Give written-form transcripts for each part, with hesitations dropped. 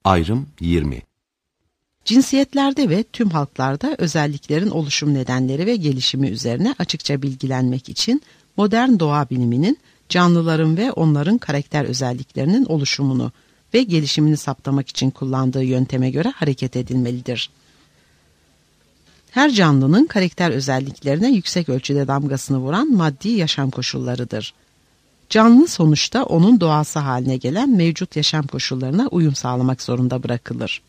Ayrım 20. Cinsiyetlerde ve tüm halklarda özelliklerin oluşum nedenleri ve gelişimi üzerine açıkça bilgilenmek için modern doğa biliminin canlıların ve onların karakter özelliklerinin oluşumunu ve gelişimini saptamak için kullandığı yönteme göre hareket edilmelidir. Her canlının karakter özelliklerine yüksek ölçüde damgasını vuran maddi yaşam koşullarıdır. Canlı sonuçta onun doğası haline gelen mevcut yaşam koşullarına uyum sağlamak zorunda bırakılır.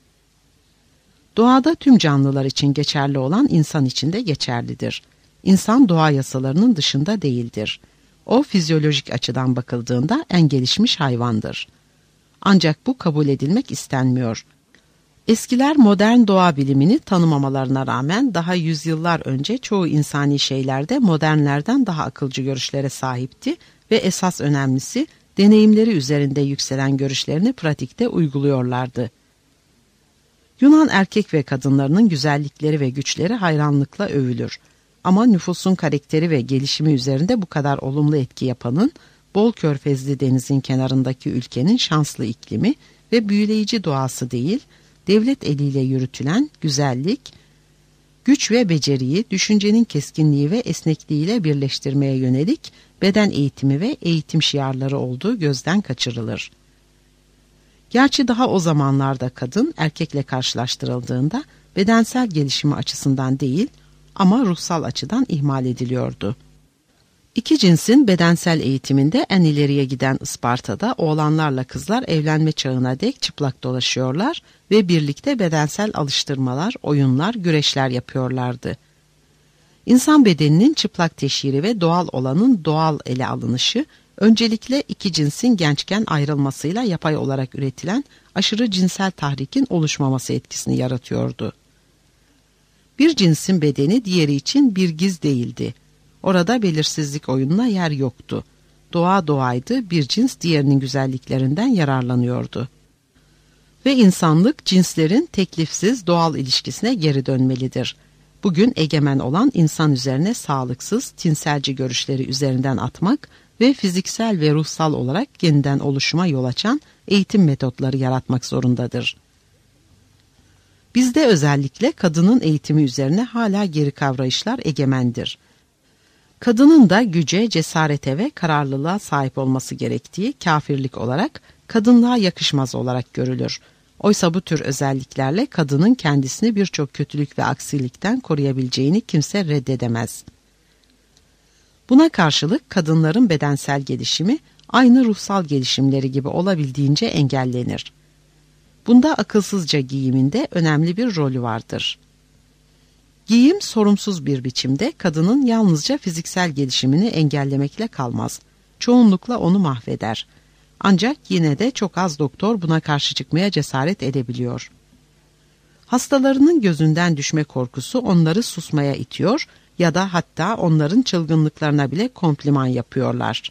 Doğada tüm canlılar için geçerli olan insan için de geçerlidir. İnsan doğa yasalarının dışında değildir. O fizyolojik açıdan bakıldığında en gelişmiş hayvandır. Ancak bu kabul edilmek istenmiyor. Eskiler modern doğa bilimini tanımamalarına rağmen daha yüzyıllar önce çoğu insani şeylerde modernlerden daha akılcı görüşlere sahipti ve esas önemlisi deneyimleri üzerinde yükselen görüşlerini pratikte uyguluyorlardı. Yunan erkek ve kadınlarının güzellikleri ve güçleri hayranlıkla övülür. Ama nüfusun karakteri ve gelişimi üzerinde bu kadar olumlu etki yapanın, bol körfezli denizin kenarındaki ülkenin şanslı iklimi ve büyüleyici doğası değil, devlet eliyle yürütülen güzellik, güç ve beceriyi düşüncenin keskinliği ve esnekliğiyle birleştirmeye yönelik beden eğitimi ve eğitim şiarları olduğu gözden kaçırılır. Gerçi daha o zamanlarda kadın erkekle karşılaştırıldığında bedensel gelişimi açısından değil ama ruhsal açıdan ihmal ediliyordu. İki cinsin bedensel eğitiminde en ileriye giden Isparta'da oğlanlarla kızlar evlenme çağına dek çıplak dolaşıyorlar ve birlikte bedensel alıştırmalar, oyunlar, güreşler yapıyorlardı. İnsan bedeninin çıplak teşhiri ve doğal olanın doğal ele alınışı, öncelikle iki cinsin gençken ayrılmasıyla yapay olarak üretilen aşırı cinsel tahrikin oluşmaması etkisini yaratıyordu. Bir cinsin bedeni diğeri için bir giz değildi. Orada belirsizlik oyununa yer yoktu. Doğa doğaydı, bir cins diğerinin güzelliklerinden yararlanıyordu. Ve insanlık cinslerin teklifsiz doğal ilişkisine geri dönmelidir. Bugün egemen olan insan üzerine sağlıksız, tinselci görüşleri üzerinden atmak ve fiziksel ve ruhsal olarak yeniden oluşuma yol açan eğitim metotları yaratmak zorundadır. Bizde özellikle kadının eğitimi üzerine hala geri kavrayışlar egemendir. Kadının da güce, cesarete ve kararlılığa sahip olması gerektiği kafirlik olarak kadınlığa yakışmaz olarak görülür. Oysa bu tür özelliklerle kadının kendisini birçok kötülük ve aksilikten koruyabileceğini kimse reddedemez. Buna karşılık kadınların bedensel gelişimi aynı ruhsal gelişimleri gibi olabildiğince engellenir. Bunda akılsızca giyiminde önemli bir rolü vardır. Giyim sorumsuz bir biçimde kadının yalnızca fiziksel gelişimini engellemekle kalmaz. Çoğunlukla onu mahveder. Ancak yine de çok az doktor buna karşı çıkmaya cesaret edebiliyor. Hastalarının gözünden düşme korkusu onları susmaya itiyor ya da hatta onların çılgınlıklarına bile kompliman yapıyorlar.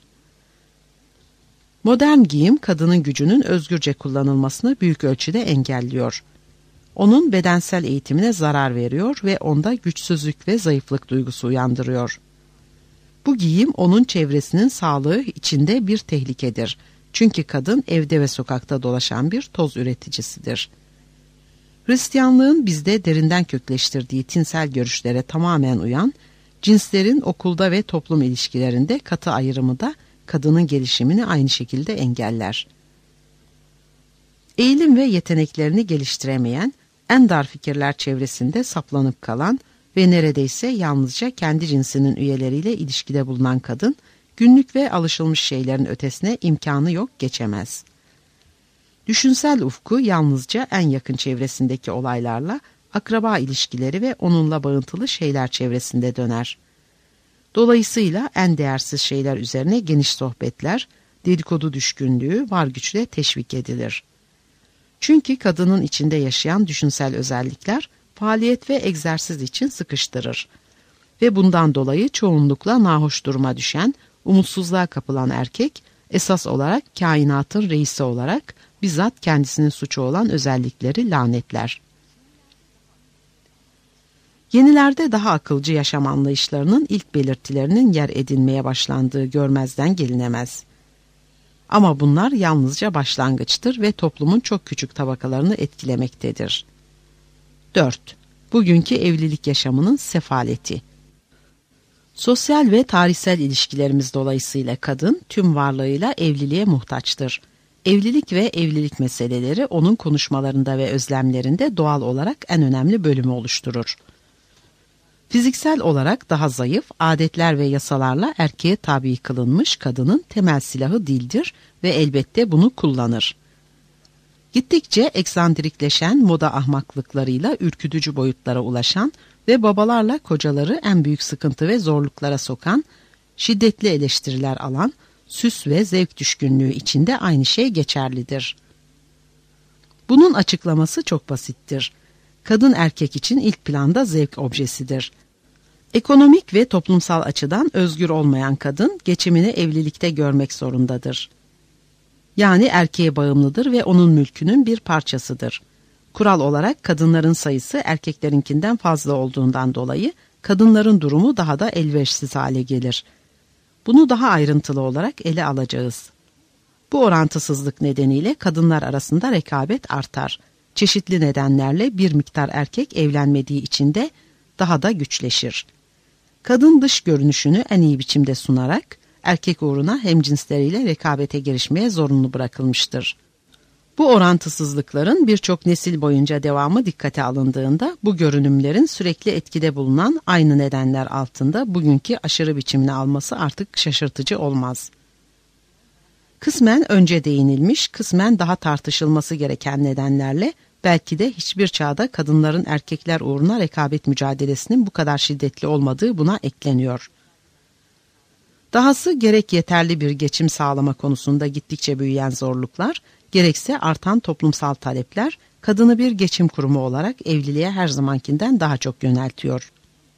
Modern giyim kadının gücünün özgürce kullanılmasını büyük ölçüde engelliyor. Onun bedensel eğitimine zarar veriyor ve onda güçsüzlük ve zayıflık duygusu uyandırıyor. Bu giyim onun çevresinin sağlığı içinde bir tehlikedir. Çünkü kadın evde ve sokakta dolaşan bir toz üreticisidir. Hristiyanlığın bizde derinden kökleştirdiği tinsel görüşlere tamamen uyan, cinslerin okulda ve toplum ilişkilerinde katı ayrımı da kadının gelişimini aynı şekilde engeller. Eğilim ve yeteneklerini geliştiremeyen, en dar fikirler çevresinde saplanıp kalan ve neredeyse yalnızca kendi cinsinin üyeleriyle ilişkide bulunan kadın, günlük ve alışılmış şeylerin ötesine imkanı yok, geçemez. Düşünsel ufku yalnızca en yakın çevresindeki olaylarla, akraba ilişkileri ve onunla bağıntılı şeyler çevresinde döner. Dolayısıyla en değersiz şeyler üzerine geniş sohbetler, dedikodu düşkünlüğü var güçle teşvik edilir. Çünkü kadının içinde yaşayan düşünsel özellikler faaliyet ve egzersiz için sıkıştırır. Ve bundan dolayı çoğunlukla nahoş duruma düşen, umutsuzluğa kapılan erkek, esas olarak kainatın reisi olarak bizzat kendisinin suçu olan özellikleri lanetler. Yenilerde daha akılcı yaşam anlayışlarının ilk belirtilerinin yer edinmeye başlandığı görmezden gelinemez. Ama bunlar yalnızca başlangıçtır ve toplumun çok küçük tabakalarını etkilemektedir. 4. Bugünkü evlilik yaşamının sefaleti. Sosyal ve tarihsel ilişkilerimiz dolayısıyla kadın tüm varlığıyla evliliğe muhtaçtır. Evlilik ve evlilik meseleleri onun konuşmalarında ve özlemlerinde doğal olarak en önemli bölümü oluşturur. Fiziksel olarak daha zayıf, adetler ve yasalarla erkeğe tabi kılınmış kadının temel silahı dildir ve elbette bunu kullanır. Gittikçe eksandrikleşen moda ahmaklıklarıyla ürkütücü boyutlara ulaşan ve babalarla kocaları en büyük sıkıntı ve zorluklara sokan, şiddetli eleştiriler alan, süs ve zevk düşkünlüğü içinde aynı şey geçerlidir. Bunun açıklaması çok basittir. Kadın erkek için ilk planda zevk objesidir. Ekonomik ve toplumsal açıdan özgür olmayan kadın geçimini evlilikte görmek zorundadır. Yani erkeğe bağımlıdır ve onun mülkünün bir parçasıdır. Kural olarak kadınların sayısı erkeklerinkinden fazla olduğundan dolayı kadınların durumu daha da elverişsiz hale gelir. Bunu daha ayrıntılı olarak ele alacağız. Bu orantısızlık nedeniyle kadınlar arasında rekabet artar. Çeşitli nedenlerle bir miktar erkek evlenmediği için de daha da güçleşir. Kadın dış görünüşünü en iyi biçimde sunarak erkek uğruna hemcinsleriyle rekabete girişmeye zorunlu bırakılmıştır. Bu orantısızlıkların birçok nesil boyunca devamı dikkate alındığında bu görünümlerin sürekli etkide bulunan aynı nedenler altında bugünkü aşırı biçimini alması artık şaşırtıcı olmaz. Kısmen önce değinilmiş, kısmen daha tartışılması gereken nedenlerle belki de hiçbir çağda kadınların erkekler uğruna rekabet mücadelesinin bu kadar şiddetli olmadığı buna ekleniyor. Dahası gerek yeterli bir geçim sağlama konusunda gittikçe büyüyen zorluklar, gerekse artan toplumsal talepler, kadını bir geçim kurumu olarak evliliğe her zamankinden daha çok yöneltiyor.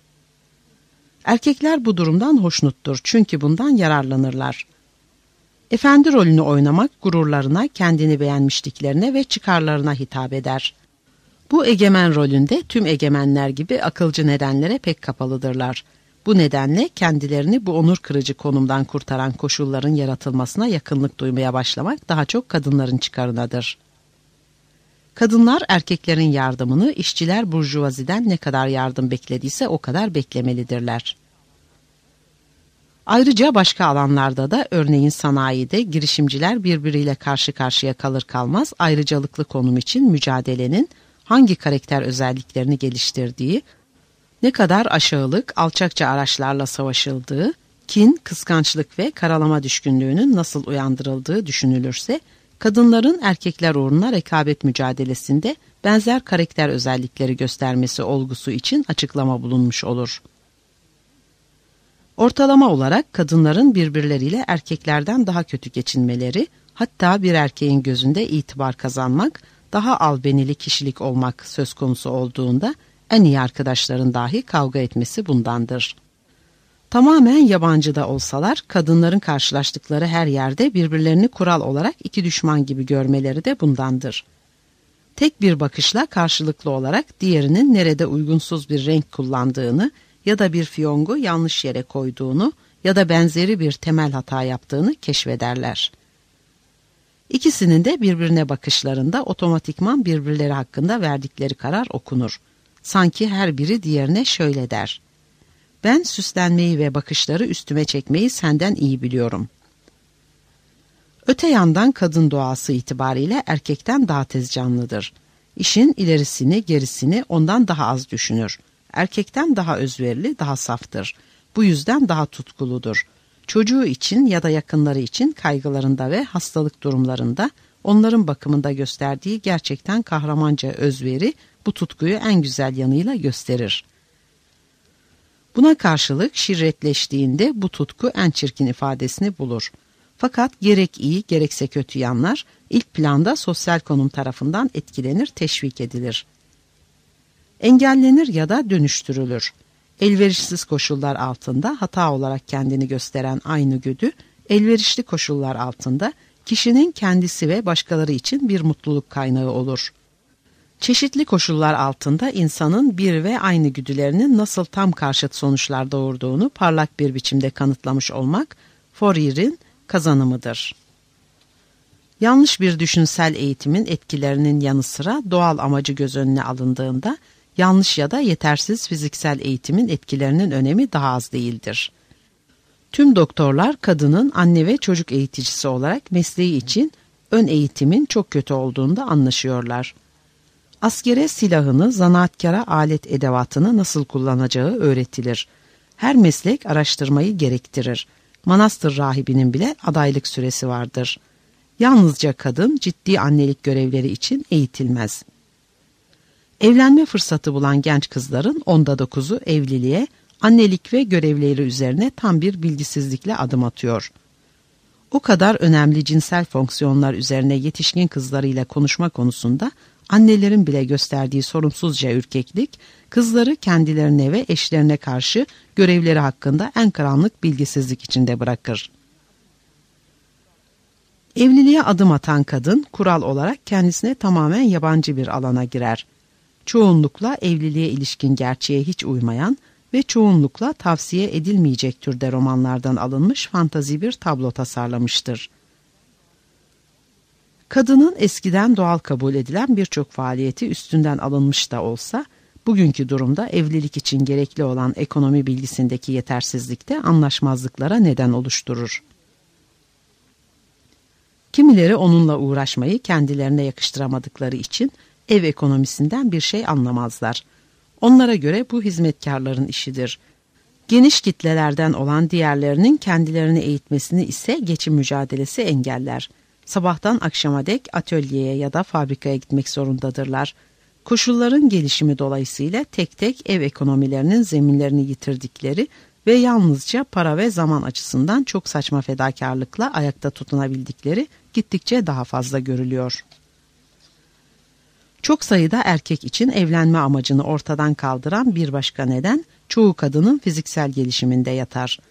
Erkekler bu durumdan hoşnuttur çünkü bundan yararlanırlar. Efendi rolünü oynamak gururlarına, kendini beğenmişliklerine ve çıkarlarına hitap eder. Bu egemen rolünde tüm egemenler gibi akılcı nedenlere pek kapalıdırlar. Bu nedenle kendilerini bu onur kırıcı konumdan kurtaran koşulların yaratılmasına yakınlık duymaya başlamak daha çok kadınların çıkarınadır. Kadınlar erkeklerin yardımını, işçiler burjuvaziden ne kadar yardım beklediyse o kadar beklemelidirler. Ayrıca başka alanlarda da örneğin sanayide girişimciler birbiriyle karşı karşıya kalır kalmaz ayrıcalıklı konum için mücadelenin hangi karakter özelliklerini geliştirdiği, ne kadar aşağılık, alçakça araçlarla savaşıldığı, kin, kıskançlık ve karalama düşkünlüğünün nasıl uyandırıldığı düşünülürse, kadınların erkekler uğruna rekabet mücadelesinde benzer karakter özellikleri göstermesi olgusu için açıklama bulunmuş olur. Ortalama olarak kadınların birbirleriyle erkeklerden daha kötü geçinmeleri, hatta bir erkeğin gözünde itibar kazanmak, daha albenili kişilik olmak söz konusu olduğunda, en iyi arkadaşların dahi kavga etmesi bundandır. Tamamen yabancı da olsalar, kadınların karşılaştıkları her yerde birbirlerini kural olarak iki düşman gibi görmeleri de bundandır. Tek bir bakışla karşılıklı olarak diğerinin nerede uygunsuz bir renk kullandığını ya da bir fiyongu yanlış yere koyduğunu ya da benzeri bir temel hata yaptığını keşfederler. İkisinin de birbirine bakışlarında otomatikman birbirleri hakkında verdikleri karar okunur. Sanki her biri diğerine şöyle der: "Ben süslenmeyi ve bakışları üstüme çekmeyi senden iyi biliyorum." Öte yandan kadın doğası itibariyle erkekten daha tez canlıdır. İşin ilerisini, gerisini ondan daha az düşünür. Erkekten daha özverili, daha saftır. Bu yüzden daha tutkuludur. Çocuğu için ya da yakınları için kaygılarında ve hastalık durumlarında onların bakımında gösterdiği gerçekten kahramanca özveri bu tutkuyu en güzel yanıyla gösterir. Buna karşılık şirretleştiğinde bu tutku en çirkin ifadesini bulur. Fakat gerek iyi gerekse kötü yanlar ilk planda sosyal konum tarafından etkilenir, teşvik edilir. Engellenir ya da dönüştürülür. Elverişsiz koşullar altında hata olarak kendini gösteren aynı güdü, elverişli koşullar altında kişinin kendisi ve başkaları için bir mutluluk kaynağı olur. Çeşitli koşullar altında insanın bir ve aynı güdülerinin nasıl tam karşıt sonuçlar doğurduğunu parlak bir biçimde kanıtlamış olmak Fourier'in kazanımıdır. Yanlış bir düşünsel eğitimin etkilerinin yanı sıra doğal amacı göz önüne alındığında yanlış ya da yetersiz fiziksel eğitimin etkilerinin önemi daha az değildir. Tüm doktorlar kadının anne ve çocuk eğiticisi olarak mesleği için ön eğitimin çok kötü olduğunda anlaşıyorlar. Askere silahını, zanaatkara alet edevatını nasıl kullanacağı öğretilir. Her meslek araştırmayı gerektirir. Manastır rahibinin bile adaylık süresi vardır. Yalnızca kadın ciddi annelik görevleri için eğitilmez. Evlenme fırsatı bulan genç kızların 9'u evliliğe, annelik ve görevleri üzerine tam bir bilgisizlikle adım atıyor. O kadar önemli cinsel fonksiyonlar üzerine yetişkin kızlarıyla konuşma konusunda annelerin bile gösterdiği sorumsuzca ürkeklik, kızları kendilerine ve eşlerine karşı görevleri hakkında en karanlık bilgisizlik içinde bırakır. Evliliğe adım atan kadın, kural olarak kendisine tamamen yabancı bir alana girer. Çoğunlukla evliliğe ilişkin gerçeğe hiç uymayan ve çoğunlukla tavsiye edilmeyecek türde romanlardan alınmış fantazi bir tablo tasarlamıştır. Kadının eskiden doğal kabul edilen birçok faaliyeti üstünden alınmış da olsa, bugünkü durumda evlilik için gerekli olan ekonomi bilgisindeki yetersizlikte anlaşmazlıklara neden oluşturur. Kimileri onunla uğraşmayı kendilerine yakıştıramadıkları için ev ekonomisinden bir şey anlamazlar. Onlara göre bu hizmetkarların işidir. Geniş kitlelerden olan diğerlerinin kendilerini eğitmesini ise geçim mücadelesi engeller. Sabahtan akşama dek atölyeye ya da fabrikaya gitmek zorundadırlar. Koşulların gelişimi dolayısıyla tek tek ev ekonomilerinin zeminlerini yitirdikleri ve yalnızca para ve zaman açısından çok saçma fedakarlıkla ayakta tutunabildikleri gittikçe daha fazla görülüyor. Çok sayıda erkek için evlenme amacını ortadan kaldıran bir başka neden, çoğu kadının fiziksel gelişiminde yatar.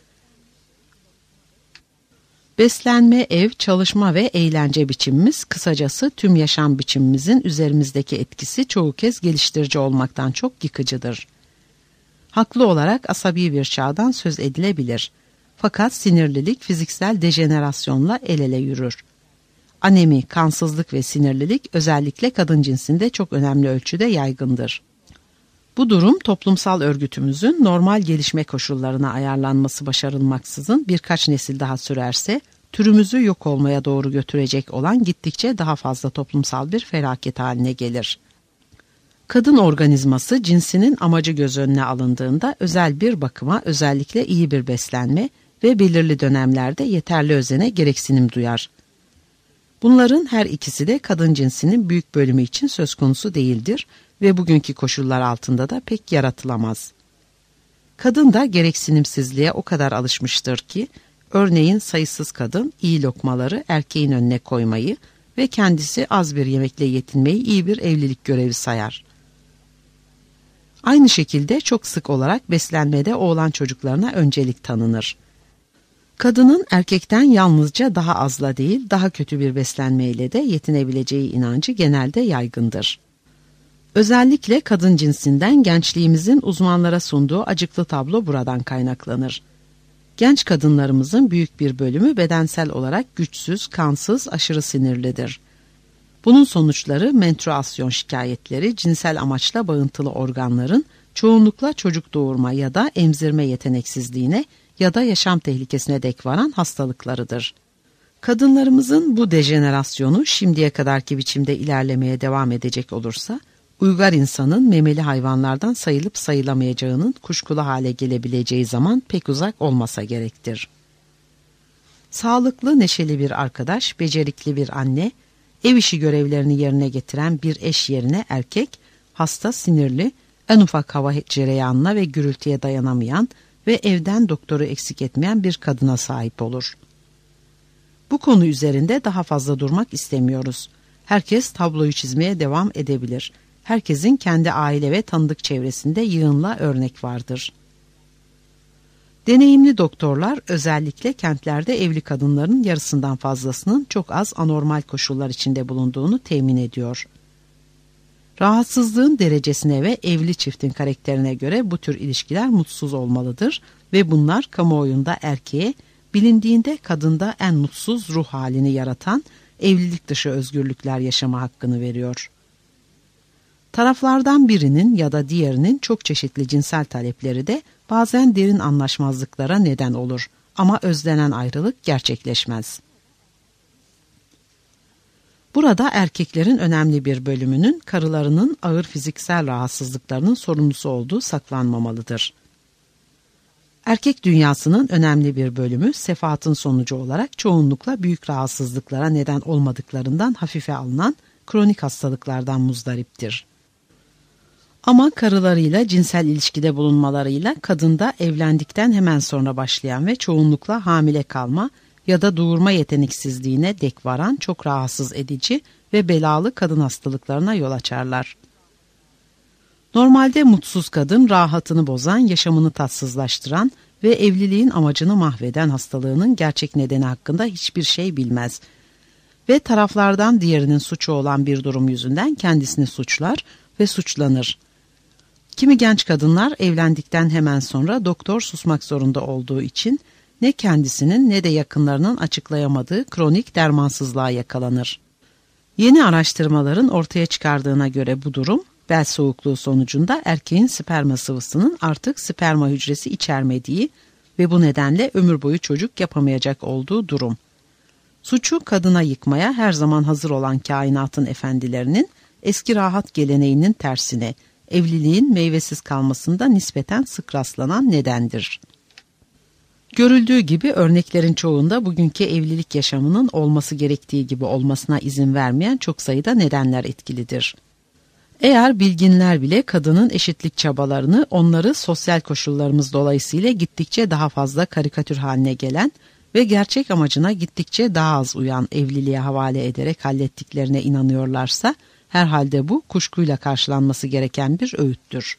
Beslenme, ev, çalışma ve eğlence biçimimiz, kısacası tüm yaşam biçimimizin üzerimizdeki etkisi çoğu kez geliştirici olmaktan çok yıkıcıdır. Haklı olarak asabi bir çağdan söz edilebilir. Fakat sinirlilik fiziksel dejenerasyonla el ele yürür. Anemi, kansızlık ve sinirlilik özellikle kadın cinsinde çok önemli ölçüde yaygındır. Bu durum toplumsal örgütümüzün normal gelişme koşullarına ayarlanması başarılmaksızın birkaç nesil daha sürerse türümüzü yok olmaya doğru götürecek olan gittikçe daha fazla toplumsal bir felaket haline gelir. Kadın organizması cinsinin amacı göz önüne alındığında özel bir bakıma, özellikle iyi bir beslenme ve belirli dönemlerde yeterli özene gereksinim duyar. Bunların her ikisi de kadın cinsinin büyük bölümü için söz konusu değildir ve bugünkü koşullar altında da pek yaratılamaz. Kadın da gereksinimsizliğe o kadar alışmıştır ki, örneğin sayısız kadın iyi lokmaları erkeğin önüne koymayı ve kendisi az bir yemekle yetinmeyi iyi bir evlilik görevi sayar. Aynı şekilde çok sık olarak beslenmede oğlan çocuklarına öncelik tanınır. Kadının erkekten yalnızca daha azla değil, daha kötü bir beslenmeyle de yetinebileceği inancı genelde yaygındır. Özellikle kadın cinsinden gençliğimizin uzmanlara sunduğu acıklı tablo buradan kaynaklanır. Genç kadınlarımızın büyük bir bölümü bedensel olarak güçsüz, kansız, aşırı sinirlidir. Bunun sonuçları menstruasyon şikayetleri, cinsel amaçla bağıntılı organların çoğunlukla çocuk doğurma ya da emzirme yeteneksizliğine ya da yaşam tehlikesine dek varan hastalıklarıdır. Kadınlarımızın bu dejenerasyonu şimdiye kadarki biçimde ilerlemeye devam edecek olursa, uygar insanın memeli hayvanlardan sayılıp sayılamayacağının kuşkulu hale gelebileceği zaman pek uzak olmasa gerektir. Sağlıklı, neşeli bir arkadaş, becerikli bir anne, ev işi görevlerini yerine getiren bir eş yerine erkek, hasta, sinirli, en ufak hava cereyanına ve gürültüye dayanamayan ve evden doktoru eksik etmeyen bir kadına sahip olur. Bu konu üzerinde daha fazla durmak istemiyoruz. Herkes tabloyu çizmeye devam edebilir. Herkesin kendi aile ve tanıdık çevresinde yığınla örnek vardır. Deneyimli doktorlar özellikle kentlerde evli kadınların yarısından fazlasının çok az anormal koşullar içinde bulunduğunu temin ediyor. Rahatsızlığın derecesine ve evli çiftin karakterine göre bu tür ilişkiler mutsuz olmalıdır ve bunlar kamuoyunda erkeğe, bilindiğinde kadında en mutsuz ruh halini yaratan evlilik dışı özgürlükler yaşama hakkını veriyor. Taraflardan birinin ya da diğerinin çok çeşitli cinsel talepleri de bazen derin anlaşmazlıklara neden olur ama özlenen ayrılık gerçekleşmez. Burada erkeklerin önemli bir bölümünün karılarının ağır fiziksel rahatsızlıklarının sorumlusu olduğu saklanmamalıdır. Erkek dünyasının önemli bir bölümü sefahatın sonucu olarak çoğunlukla büyük rahatsızlıklara neden olmadıklarından hafife alınan kronik hastalıklardan muzdariptir. Ama karılarıyla cinsel ilişkide bulunmalarıyla kadında evlendikten hemen sonra başlayan ve çoğunlukla hamile kalma ya da doğurma yeteneksizliğine dek varan çok rahatsız edici ve belalı kadın hastalıklarına yol açarlar. Normalde mutsuz kadın rahatını bozan, yaşamını tatsızlaştıran ve evliliğin amacını mahveden hastalığının gerçek nedeni hakkında hiçbir şey bilmez ve taraflardan diğerinin suçu olan bir durum yüzünden kendisini suçlar ve suçlanır. Kimi genç kadınlar evlendikten hemen sonra doktor susmak zorunda olduğu için ne kendisinin ne de yakınlarının açıklayamadığı kronik dermansızlığa yakalanır. Yeni araştırmaların ortaya çıkardığına göre bu durum, bel soğukluğu sonucunda erkeğin sperma sıvısının artık sperma hücresi içermediği ve bu nedenle ömür boyu çocuk yapamayacak olduğu durum. Suçu kadına yıkmaya her zaman hazır olan kainatın efendilerinin eski rahat geleneğinin tersine, evliliğin meyvesiz kalmasında nispeten sık rastlanan nedendir. Görüldüğü gibi örneklerin çoğunda bugünkü evlilik yaşamının olması gerektiği gibi olmasına izin vermeyen çok sayıda nedenler etkilidir. Eğer bilginler bile kadının eşitlik çabalarını onları sosyal koşullarımız dolayısıyla gittikçe daha fazla karikatür haline gelen ve gerçek amacına gittikçe daha az uyan evliliğe havale ederek hallettiklerine inanıyorlarsa, herhalde bu kuşkuyla karşılanması gereken bir öğüttür.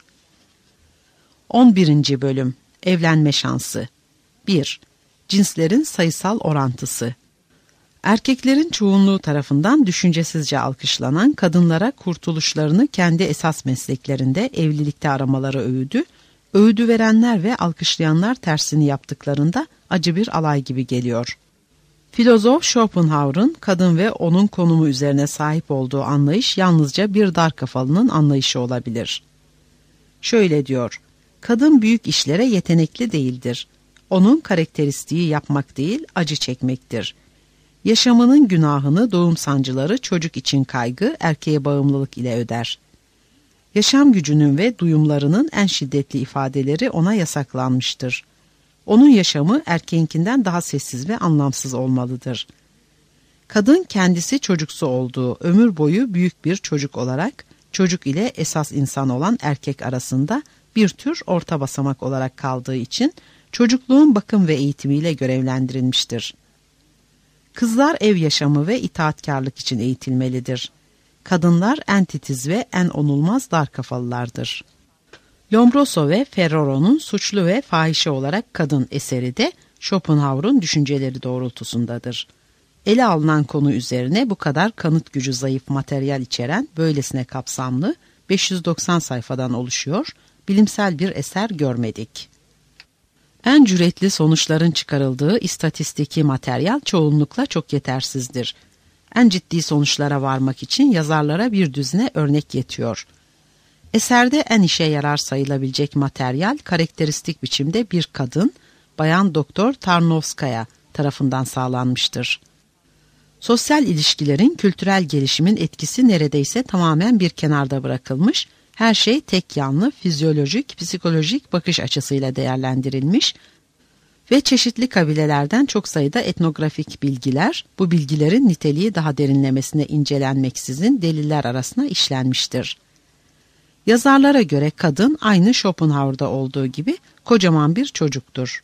11. Bölüm Evlenme şansı 1. Cinslerin sayısal orantısı. Erkeklerin çoğunluğu tarafından düşüncesizce alkışlanan kadınlara kurtuluşlarını kendi esas mesleklerinde evlilikte aramaları öğüdü verenler ve alkışlayanlar tersini yaptıklarında acı bir alay gibi geliyor. Filozof Schopenhauer'ın kadın ve onun konumu üzerine sahip olduğu anlayış yalnızca bir dar kafalının anlayışı olabilir. Şöyle diyor, kadın büyük işlere yetenekli değildir. Onun karakteristiği yapmak değil, acı çekmektir. Yaşamının günahını doğum sancıları, çocuk için kaygı, erkeğe bağımlılık ile öder. Yaşam gücünün ve duyumlarının en şiddetli ifadeleri ona yasaklanmıştır. Onun yaşamı erkeğinkinden daha sessiz ve anlamsız olmalıdır. Kadın kendisi çocuksu olduğu ömür boyu büyük bir çocuk olarak, çocuk ile esas insan olan erkek arasında bir tür orta basamak olarak kaldığı için çocukluğun bakım ve eğitimiyle görevlendirilmiştir. Kızlar ev yaşamı ve itaatkarlık için eğitilmelidir. Kadınlar en titiz ve en onulmaz dar kafalılardır. Lombroso ve Ferraro'nun Suçlu ve Fahişe olarak Kadın eseri de Schopenhauer'un düşünceleri doğrultusundadır. Ele alınan konu üzerine bu kadar kanıt gücü zayıf materyal içeren böylesine kapsamlı 590 sayfadan oluşuyor, bilimsel bir eser görmedik. En cüretli sonuçların çıkarıldığı istatistiki materyal çoğunlukla çok yetersizdir. En ciddi sonuçlara varmak için yazarlara bir düzine örnek yetiyor. Eserde en işe yarar sayılabilecek materyal karakteristik biçimde bir kadın, Bayan Doktor Tarnowskaya tarafından sağlanmıştır. Sosyal ilişkilerin kültürel gelişimin etkisi neredeyse tamamen bir kenarda bırakılmış, her şey tek yanlı, fizyolojik, psikolojik bakış açısıyla değerlendirilmiş ve çeşitli kabilelerden çok sayıda etnografik bilgiler, bu bilgilerin niteliği daha derinlemesine incelenmeksizin deliller arasına işlenmiştir. Yazarlara göre kadın aynı Schopenhauer'da olduğu gibi kocaman bir çocuktur.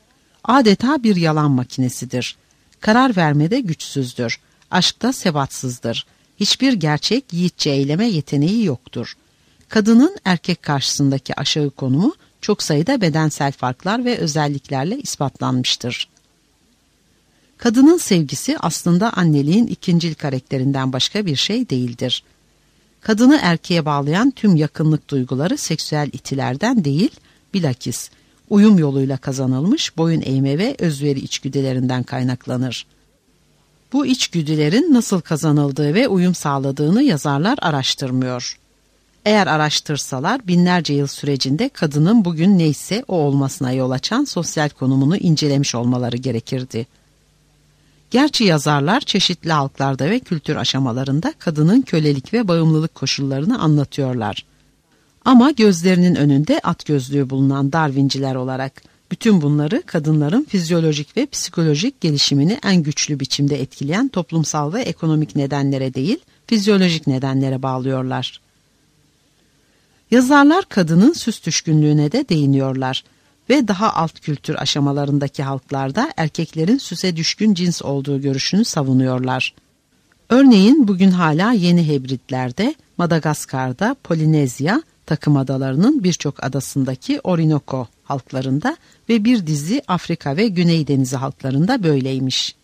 Adeta bir yalan makinesidir. Karar vermede güçsüzdür. Aşkta sebatsızdır. Hiçbir gerçek yiğitçe eyleme yeteneği yoktur. Kadının erkek karşısındaki aşağı konumu çok sayıda bedensel farklar ve özelliklerle ispatlanmıştır. Kadının sevgisi aslında anneliğin ikincil karakterinden başka bir şey değildir. Kadını erkeğe bağlayan tüm yakınlık duyguları seksüel itilerden değil, bilakis uyum yoluyla kazanılmış boyun eğme ve özveri içgüdülerinden kaynaklanır. Bu içgüdülerin nasıl kazanıldığı ve uyum sağladığını yazarlar araştırmıyor. Eğer araştırsalar binlerce yıl sürecinde kadının bugün neyse o olmasına yol açan sosyal konumunu incelemiş olmaları gerekirdi. Gerçi yazarlar çeşitli halklarda ve kültür aşamalarında kadının kölelik ve bağımlılık koşullarını anlatıyorlar. Ama gözlerinin önünde at gözlüğü bulunan Darwinciler olarak bütün bunları kadınların fizyolojik ve psikolojik gelişimini en güçlü biçimde etkileyen toplumsal ve ekonomik nedenlere değil, fizyolojik nedenlere bağlıyorlar. Yazarlar kadının süs düşkünlüğüne de değiniyorlar ve daha alt kültür aşamalarındaki halklarda erkeklerin süse düşkün cins olduğu görüşünü savunuyorlar. Örneğin bugün hala yeni hebritlerde, Madagaskar'da, Polinezya, takım adalarının birçok adasındaki Orinoco halklarında ve bir dizi Afrika ve Güney Denizi halklarında böyleymiş.